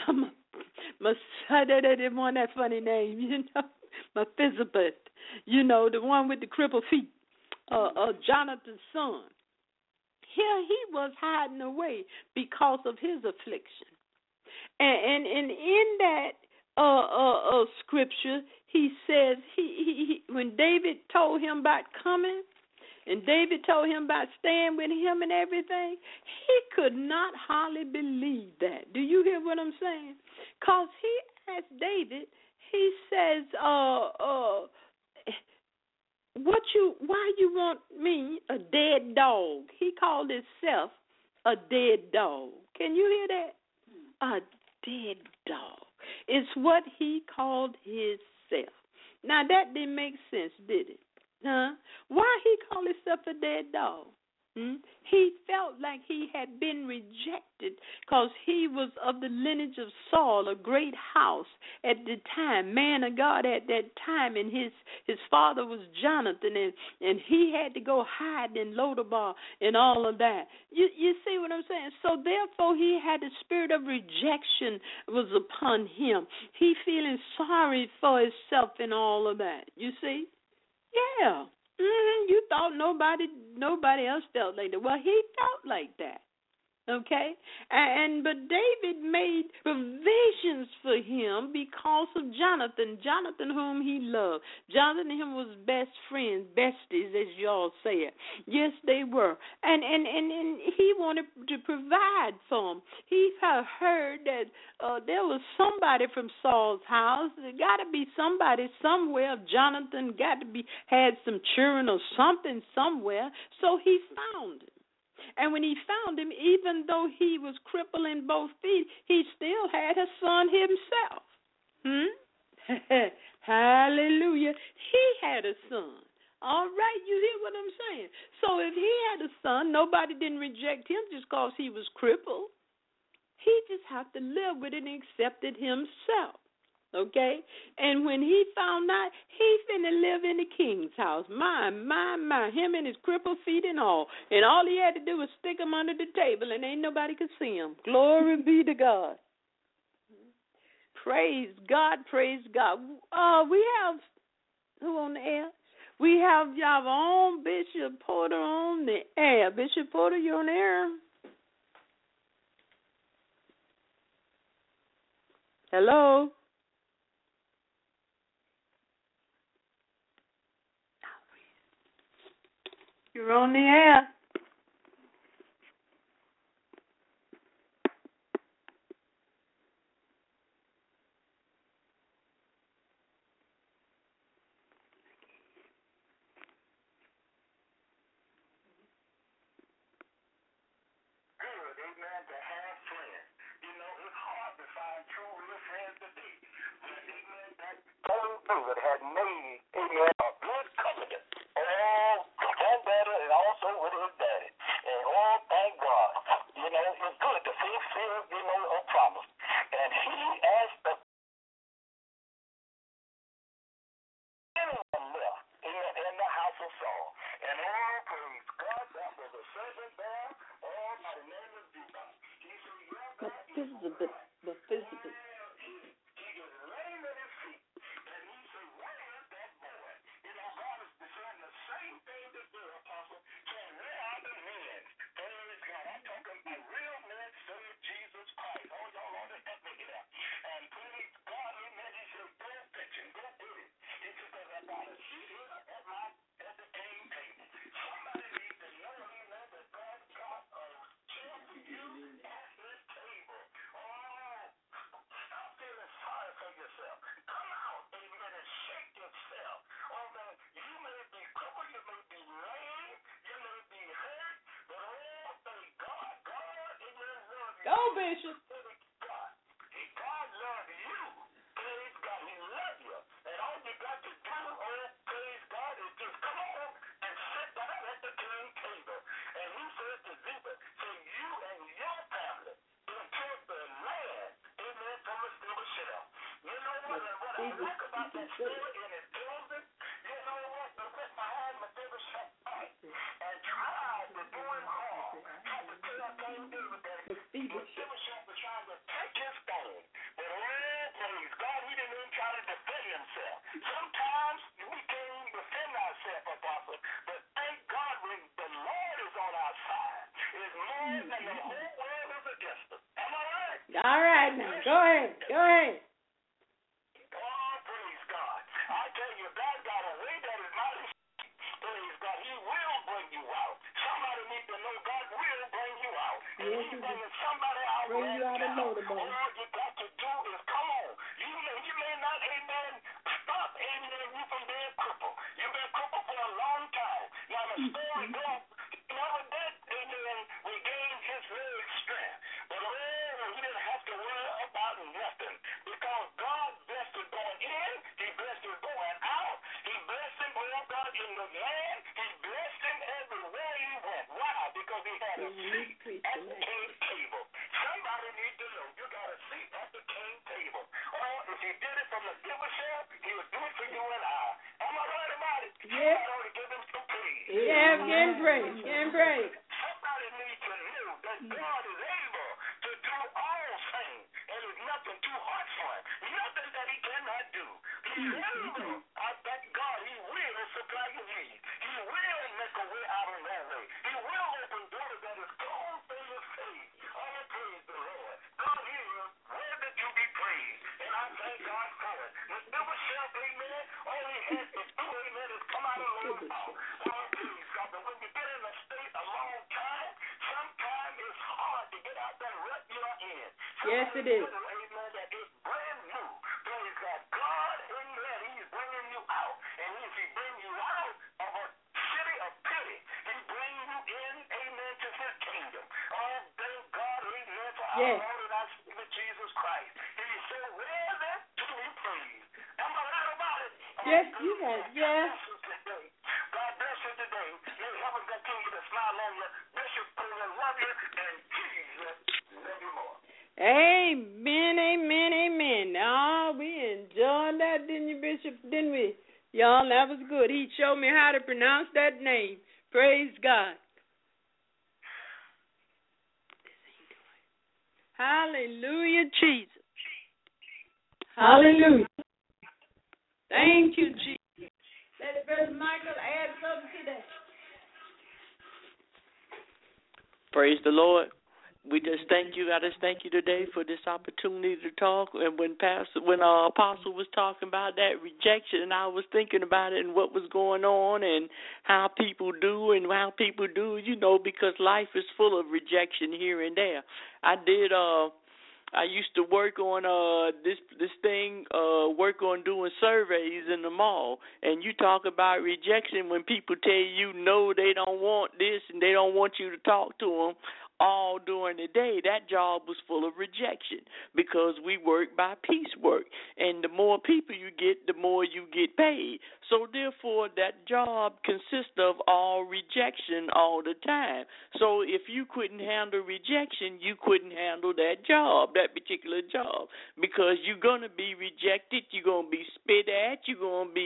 I didn't want that funny name, you know, Melchizedek, you know, the one with the crippled feet, uh, uh, Jonathan's son. Here he was hiding away because of his affliction, and and, and in that uh, uh, uh, scripture, he says he, he, he when David told him about coming, and David told him about staying with him and everything, he could not hardly believe that. Do you hear what I'm saying? Because he asked David, he says, uh, uh, what you, why you want me, a dead dog? He called himself a dead dog. Can you hear that? A dead dog. It's what he called himself. Now, that didn't make sense, did it? Huh? Why he called himself a dead dog? Hmm? He felt like he had been rejected because he was of the lineage of Saul, a great house at the time, man of God at that time, and his his father was Jonathan, and, and he had to go hide in Lodabar and all of that. You you see what I'm saying? So therefore he had the spirit of rejection was upon him. He feeling sorry for himself and all of that. You see? Yeah. Mm-hmm. You thought nobody nobody else felt like that. Well, he felt like that. Okay? And but David made provisions for him because of Jonathan, Jonathan whom he loved. Jonathan and him was best friends, besties, as y'all say it. Yes, they were. And and, and, and he wanted to provide for him. He had heard that uh, there was somebody from Saul's house. There got to be somebody somewhere. Jonathan got to be had some children or something somewhere. So he found him. And when he found him, even though he was crippled in both feet, he still had a son himself. Hmm? Hallelujah. He had a son. All right, you hear what I'm saying? So if he had a son, nobody didn't reject him just because he was crippled. He just had to live with it and accept it himself. Okay? And when he found out, he finna live in the king's house. My, my, my, him and his crippled feet and all. And all he had to do was stick him under the table and ain't nobody could see him. Glory be to God. Praise God, praise God. Uh, we have, who on the air? We have our own Bishop Porter on the air. Bishop Porter, you on the air? Hello? You're on the air. That had made amen, a good covenant. Oh, granddaddy and also with his daddy. And oh, thank God. You know, it's good to fulfill, you know, a promise. And he asked the anyone left amen, in the house of Saul. And all praise God, that was a servant there, all by the name of This is a bit, the physical. Go, Bishop. God loves you. Praise God. He loves you. And all you got to do, oh, praise God, is just come on and sit down at the king table. And he says to Ziba, say you and your family inherit the land, amen, from the still shell. You know what? And what I like about that story in its closing, you know what? The went behind Mephibosheth fight and tried to do him harm. Had to tell King David that Mephibosheth was trying to take his stone. But oh, praise God, he didn't even try to defend himself. Sometimes we can't even defend ourselves, Apostle. But thank God when the Lord is on our side, it's more than the whole world is against us. Am I right? All right, now. Go ahead. Go ahead. Oh, praise God. I tell you, God got a way that is not his. Praise God. He will bring you out. Somebody needs to know God will bring you out. And Yes, he's he bringing somebody out Bring right you out of now. Lodabar. All you got to do is come on. You may, you may not, amen, stop, amen, you from being crippled. You've been crippled for a long time. Now, the story goes, he never did, amen, regain his very strength. But, oh, he didn't have to worry about nothing. Because God blessed him going in, he blessed him going out, he blessed him, oh God, in the land, he blessed him everywhere he went. Why? Because he had a seat at the king's table. Somebody needs to know you got a seat at the king's table. Oh, if he did it from the Mephibosheth, he would do it for you and I. Am I right about it? Yes. Somebody ought to give him some praise. Yeah, give praise. Give praise. Somebody needs to know that God is able to do all things, and there's nothing too hard for him. Nothing that he cannot do. He's able. I thank God he will supply your needs. He will make a way out of no way. He will open doors that is closed for your faith. Oh, praise the Lord. God is worthy to be praised, and I thank God for it. Mephibosheth, amen, all he has to do, amen, is come out of Lord's mouth. Oh, praise God. But when you get in a state a long time, sometimes it's hard to get out that rut you're in. Yes, it is. Amen, that is brand new. Praise God. God, amen, he's bringing you out. And if he brings you out of a city of pity, he brings you in, amen, to his kingdom. Oh, thank God, amen, for our Yes. Lord and our Savior Jesus Christ. He is so worthy to be praised. Am I right about it? Yes, you have. Yes. God bless you today. May heaven continue to smile on you. Bishop, I love you, and Jesus love you more. Amen, amen, amen. Oh, we enjoyed that, didn't you, Bishop? Didn't we? Y'all, that was good. He showed me how to pronounce that name. Praise God. Hallelujah, Jesus. Hallelujah. Thank you, Jesus. Let Brother Michael add something to that. Praise the Lord. We just thank you. I just thank you today for this opportunity to talk. And when Pastor, when our Apostle was talking about that rejection, I was thinking about it and what was going on and how people do and how people do, you know, because life is full of rejection here and there. I did. Uh, I used to work on uh this this thing, uh, work on doing surveys in the mall, and you talk about rejection when people tell you no, they don't want this and they don't want you to talk to them. All during the day, that job was full of rejection because we work by piecework. And the more people you get, the more you get paid. So, therefore, that job consists of all rejection all the time. So, if you couldn't handle rejection, you couldn't handle that job, that particular job, because you're going to be rejected, you're going to be spit at, you're going to be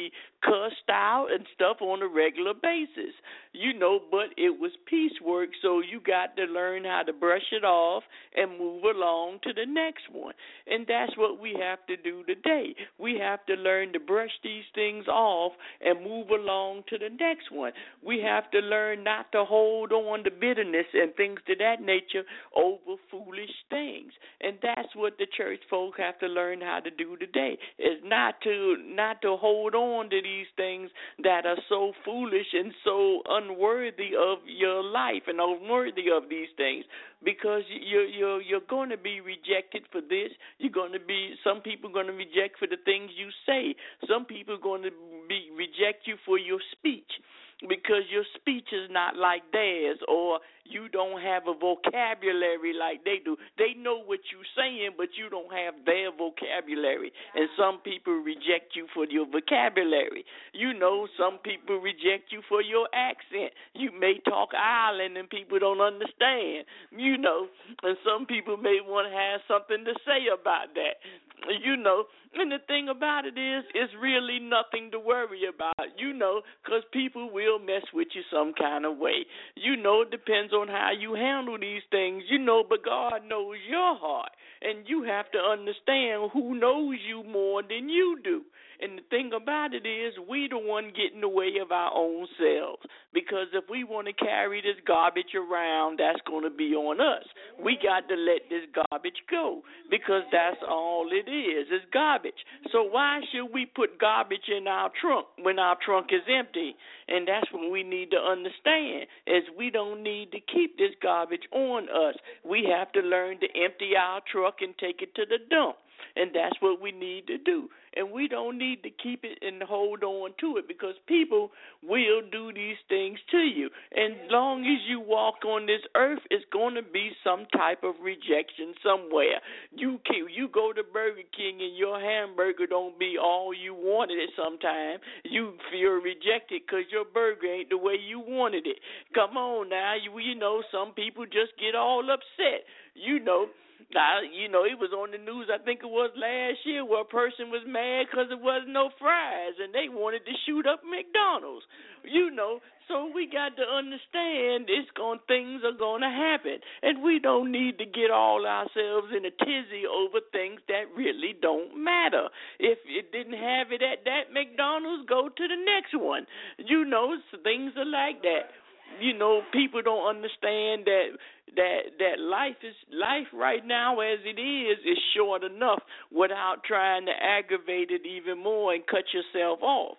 cussed out and stuff on a regular basis. You know, but it was piecework, so you got to learn how to brush it off and move along to the next one. And that's what we have to do today. We have to learn to brush these things off and move along to the next one. We have to learn not to hold on to bitterness and things to that nature over foolish things. And that's what the church folk have to learn how to do today, is not to not to hold on to these things that are so foolish and so unworthy of your life and unworthy of these things, because you're you're you're going to be rejected for this. You're going to be some people are going to reject for the things you say. Some people are going to be reject you for your speech, because your speech is not like theirs, or you don't have a vocabulary like they do. They know what you're saying, but you don't have their vocabulary. And some people reject you for your vocabulary. You know, some people reject you for your accent. You may talk island and people don't understand, you know, and some people may want to have something to say about that. You know, and the thing about it is, it's really nothing to worry about, you know, because people will mess with you some kind of way. You know, it depends on how you handle these things, you know, but God knows your heart, and you have to understand who knows you more than you do. And the thing about it is, we the one get in the way of our own selves, because if we want to carry this garbage around, that's going to be on us. We got to let this garbage go, because that's all it is, is garbage. So why should we put garbage in our trunk when our trunk is empty? And that's what we need to understand, is we don't need to keep this garbage on us. We have to learn to empty our truck and take it to the dump. And that's what we need to do. And we don't need to keep it and hold on to it, because people will do these things to you. And as long as you walk on this earth, it's going to be some type of rejection somewhere. You can, you go to Burger King and your hamburger don't be all you wanted it sometime. You feel rejected because your burger ain't the way you wanted it. Come on now. You, you know, some people just get all upset. You know. Now, you know, it was on the news, I think it was last year, where a person was mad because there was no fries, and they wanted to shoot up McDonald's. You know, so we got to understand it's going, things are going to happen, and we don't need to get all ourselves in a tizzy over things that really don't matter. If it didn't have it at that McDonald's, go to the next one. You know, things are like that. You know, people don't understand that that that life is life right now as it is is short enough without trying to aggravate it even more and cut yourself off.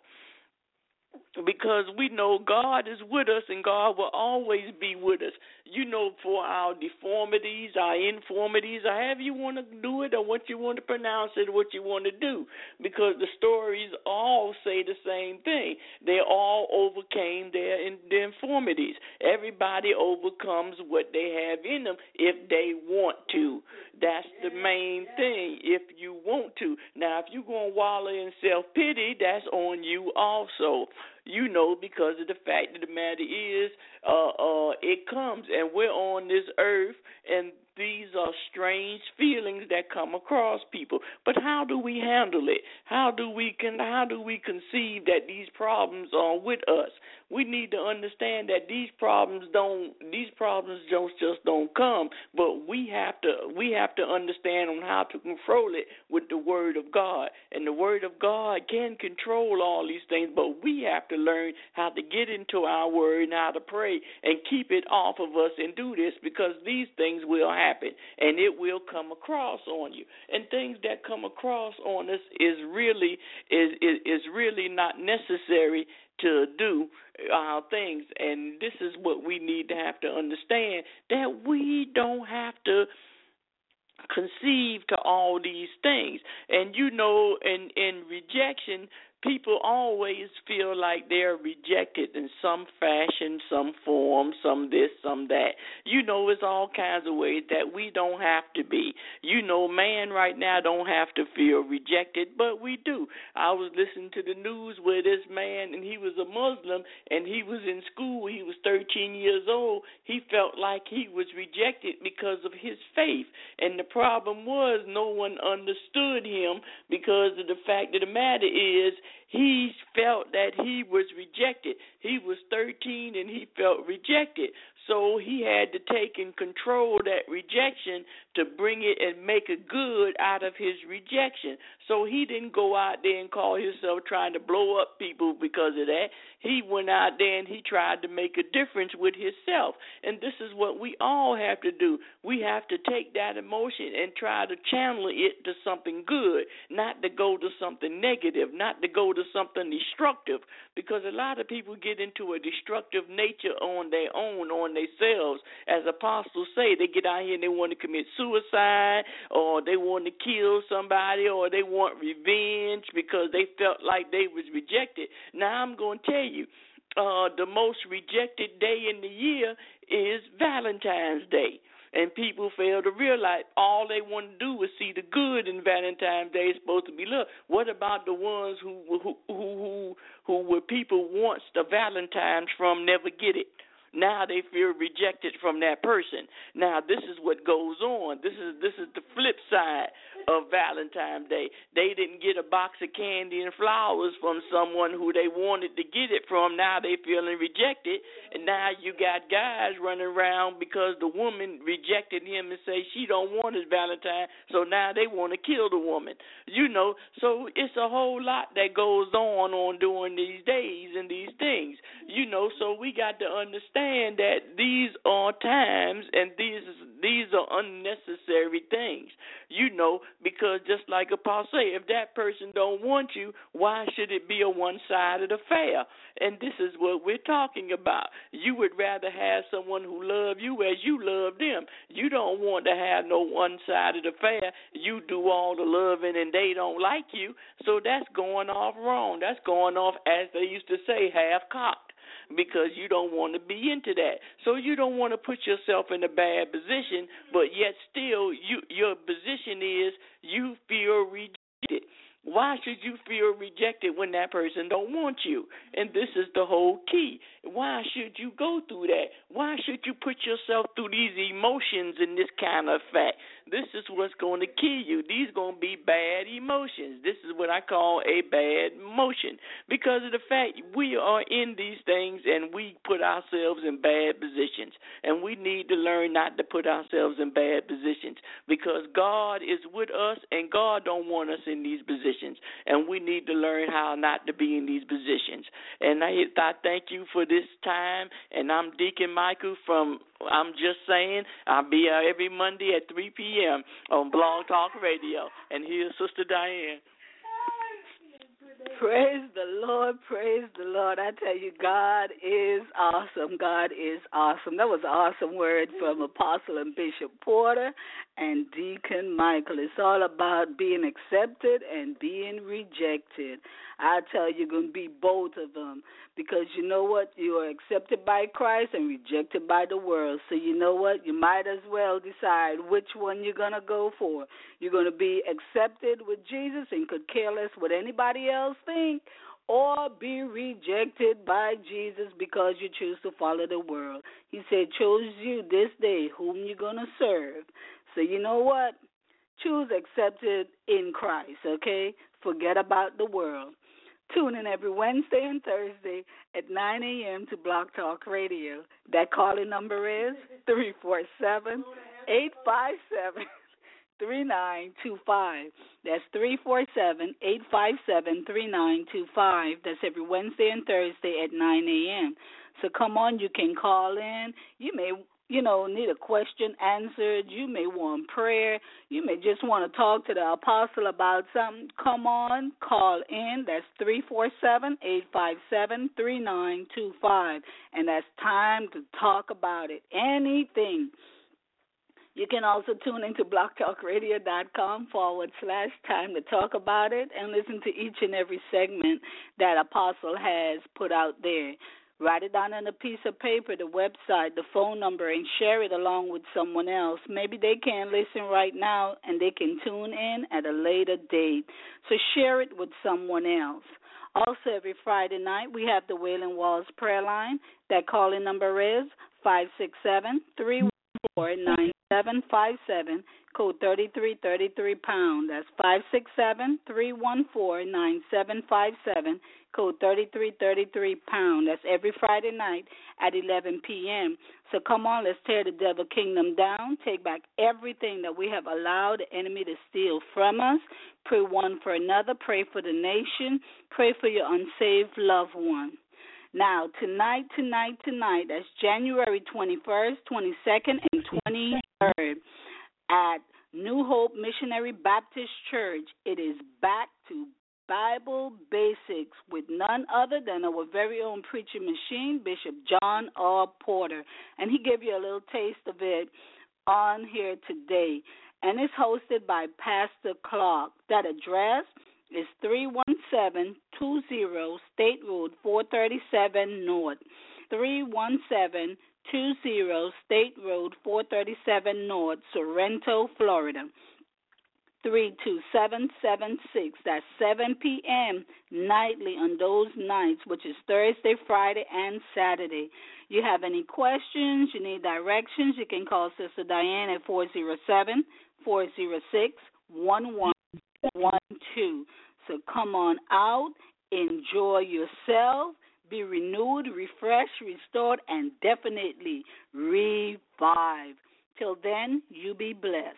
Because we know God is with us, and God will always be with us. You know, for our deformities, our infirmities, or however you want to do it, or what you want to pronounce it, or what you want to do. Because the stories all say the same thing. They all overcame their, in, their infirmities. Everybody overcomes what they have in them if they want to. That's the main thing, if you want to. Now, if you're going to wallow in self-pity, that's on you also. You know, because of the fact of the matter is, uh, uh, it comes, and we're on this earth, and these are strange feelings that come across people. But how do we handle it? How do we can how do we conceive that these problems are with us? We need to understand that these problems don't these problems don't just don't come, but we have to we have to understand on how to control it with the Word of God. And the Word of God can control all these things, but we have to learn how to get into our Word and how to pray and keep it off of us and do this, because these things will happen and it will come across on you. And things that come across on us is really is is, is really not necessary to do our things. And this is what we need to have to understand, that we don't have to conceive to all these things. And you know, in, in rejection, people always feel like they're rejected in some fashion, some form, some this, some that. You know, it's all kinds of ways that we don't have to be. You know, man right now don't have to feel rejected, but we do. I was listening to the news where this man, and he was a Muslim, and he was in school. He was thirteen years old. He felt like he was rejected because of his faith. And the problem was no one understood him, because of the fact of the matter is, he felt that he was rejected. He was thirteen and he felt rejected. So he had to take and control that rejection to bring it and make a good out of his rejection. So he didn't go out there and call himself trying to blow up people because of that. He went out there and he tried to make a difference with himself. And this is what we all have to do. We have to take that emotion and try to channel it to something good, not to go to something negative, not to go to something destructive, because a lot of people get into a destructive nature on their own, on themselves. As apostles say, they get out here and they want to commit suicide, or they want to kill somebody, or they want revenge because they felt like they was rejected. Now I'm going to tell you, uh, the most rejected day in the year is Valentine's Day. And people fail to realize all they want to do is see the good in Valentine's Day is supposed to be love. What about the ones who who who who, who were people wants the Valentines from never get it? Now they feel rejected from that person. Now this is what goes on. This is this is the flip side of Valentine's Day. They didn't get a box of candy and flowers from someone who they wanted to get it from. Now they feeling rejected, and now you got guys running around because the woman rejected him and say she don't want his Valentine, so now they want to kill the woman. You know, so it's a whole lot that goes on on during these days and these things. You know, so we got to understand that these are times and these these are unnecessary things. You know, because just like Apostle say, if that person don't want you, why should it be a one-sided affair? And this is what we're talking about. You would rather have someone who love you as you love them. You don't want to have no one-sided affair. You do all the loving and they don't like you, so that's going off wrong. That's going off, as they used to say, half-cocked, because you don't want to be into that. So you don't want to put yourself in a bad position, but yet still you your position is you feel rejected. Why should you feel rejected when that person don't want you? And this is the whole key. Why should you go through that? Why should you put yourself through these emotions in this kind of fact? This is what's going to kill you. These are going to be bad emotions. This is what I call a bad emotion, because of the fact we are in these things and we put ourselves in bad positions, and we need to learn not to put ourselves in bad positions, because God is with us and God don't want us in these positions, and we need to learn how not to be in these positions. And I, I thank you for this time, and I'm Deacon Michael from I'm Just Saying. I'll be uh, every Monday at three p.m. on Blog Talk Radio. And here's Sister Diane. Praise the Lord, praise the Lord. I tell you, God is awesome. God is awesome. That was an awesome word from Apostle and Bishop Porter and Deacon Michael. It's all about being accepted and being rejected. I tell you, you're going to be both of them, because you know what? You are accepted by Christ and rejected by the world. So you know what? You might as well decide which one you're going to go for. You're going to be accepted with Jesus and could care less what anybody else think, or be rejected by Jesus because you choose to follow the world. He said, choose you this day whom you're going to serve. So you know what? Choose accepted in Christ, okay? Forget about the world. Tune in every Wednesday and Thursday at nine a.m. to Blog Talk Radio. That calling number is three four seven, eight five seven, three nine two five. That's three four seven, eight five seven, three nine two five. That's every Wednesday and Thursday at nine a.m. So come on, you can call in. You may you know, need a question answered. You may want prayer. You may just want to talk to the apostle about something. Come on, call in. That's three four seven, eight five seven, three nine two five. And that's time to talk about it. Anything. You can also tune into blogtalkradio.com forward slash time to talk about it and listen to each and every segment that Apostle has put out there. Write it down on a piece of paper, the website, the phone number, and share it along with someone else. Maybe they can't listen right now and they can tune in at a later date. So share it with someone else. Also, every Friday night, we have the Wailing Walls prayer line. That calling number is five six seven, three one four, nine seven five seven, code thirty-three thirty-three pound. That's five six seven, three one four, nine seven five seven, code thirty-three thirty-three pound. That's every Friday night at eleven p.m. So come on, let's tear the devil kingdom down, take back everything that we have allowed the enemy to steal from us. Pray one for another, pray for the nation, pray for your unsaved loved one. Now, tonight, tonight, tonight, that's January twenty-first, twenty-second, and twenty-third at New Hope Missionary Baptist Church. It is back to Bible Basics with none other than our very own preaching machine, Bishop John R. Porter. And he gave you a little taste of it on here today. And it's hosted by Pastor Clark. That address is three one seven two zero State Road four thirty-seven North. three one seven two zero State Road four thirty-seven North, Sorrento, Florida. three two seven seven six. That's seven p.m. nightly on those nights, which is Thursday, Friday, and Saturday. You have any questions, you need directions, you can call Sister Diane at four zero seven, four zero six, one one one two. So come on out, enjoy yourself, be renewed, refreshed, restored, and definitely revived. Till then, you be blessed.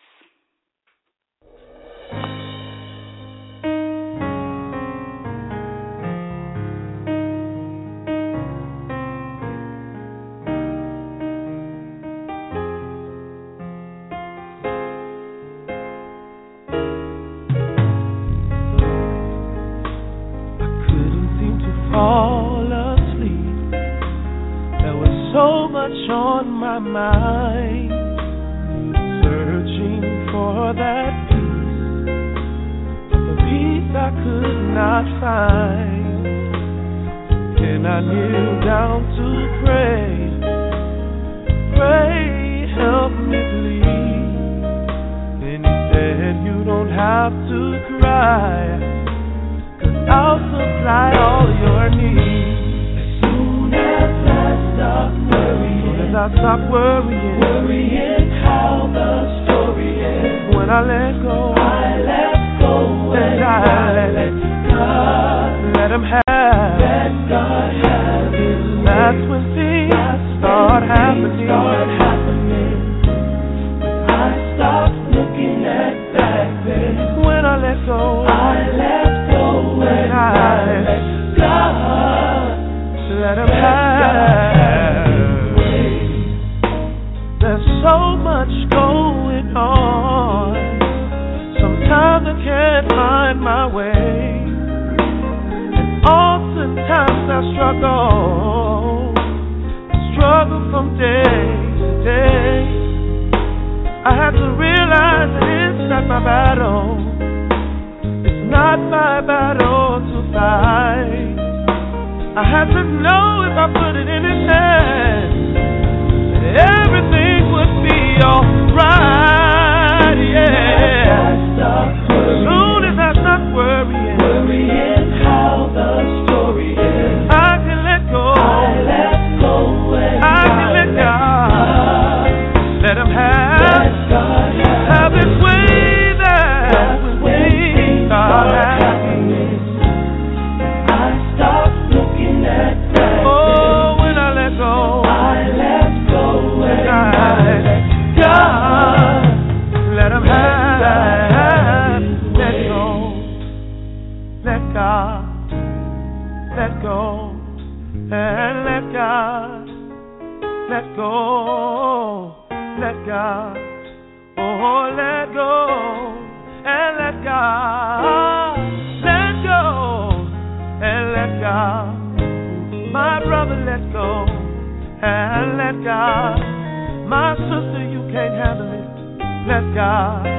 Fall asleep. There was so much on my mind, searching for that peace, but the peace I could not find. Then I kneeled down to pray, pray, help me please. Then he said, you don't have to cry, I'll supply all your needs. As soon as I stop worrying, as soon as I stop worrying, worrying how the story ends. When I let go, I let go, and I, I let, let God, let Him have, let God have His way. That's when things That's start when happening. Things start happening. When I stop looking at back then. When I let go, I let when I let God, let Him have. There's so much going on. Sometimes I can't find my way, and oftentimes I struggle, struggle from day to day. I have to realize that it's not my battle. Not my battle to fight. I have to know if I put it in His hands, everything would be alright, yeah. As soon as I stop worrying, worrying how the story ends, I can let go. I let go and I can let God. Let Him have, have His way there with me. Start happening. I stop looking at that. Oh, when I let go, I let go and I let God. Let Him have. Let go. Let God. Let go. And let God. Let go. Let God. Oh, let go. And let God, let go, and let God, my brother, let go, and let God, my sister, you can't handle it, let God.